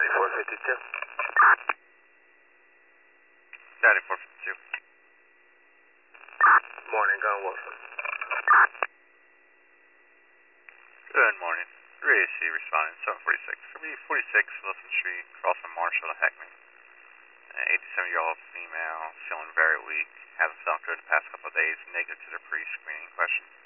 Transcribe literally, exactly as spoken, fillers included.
four fifty-two. Daddy four fifty-two. Morning, Gun Wilson. Good morning. three A C responding, seven forty-six. Could be forty-six Wilson Street, crossing Marshall to Heckman. An eighty-seven-year-old female, feeling very weak. Hasn't felt good the past couple of days. Negative to the pre-screening question.